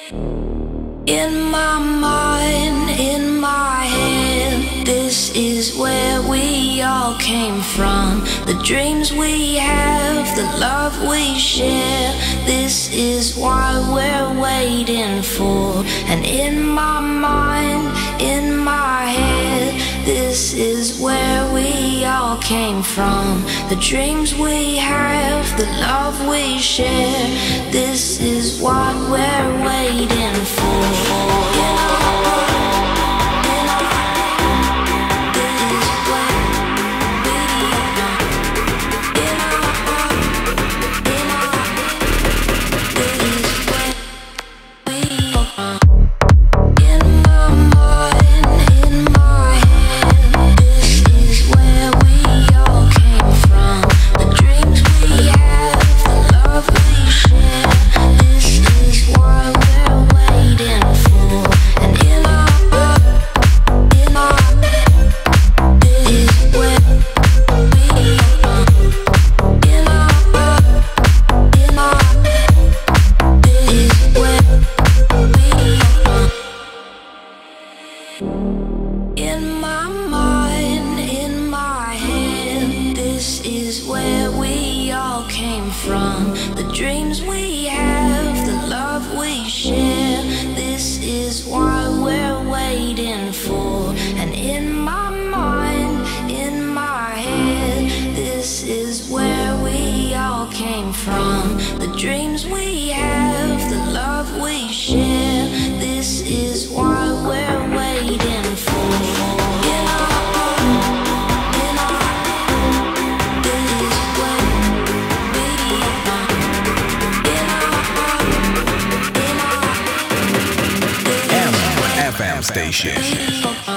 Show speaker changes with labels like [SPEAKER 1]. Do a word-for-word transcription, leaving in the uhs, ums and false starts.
[SPEAKER 1] In my mind, in my head, this is where we all came from. The dreams we have, the love we share, this is what we're waiting for. And in my mind, in my head, this is where we all came from. The dreams we have, the love we share, this is what we're waiting for. In my mind, in my head, this is where we all came from. The dreams we have, the love we share, this is what we're waiting for. And in my mind, in my head, this is where we all came from. The dreams we have, the love we share, this is what we're waiting for.
[SPEAKER 2] F M station.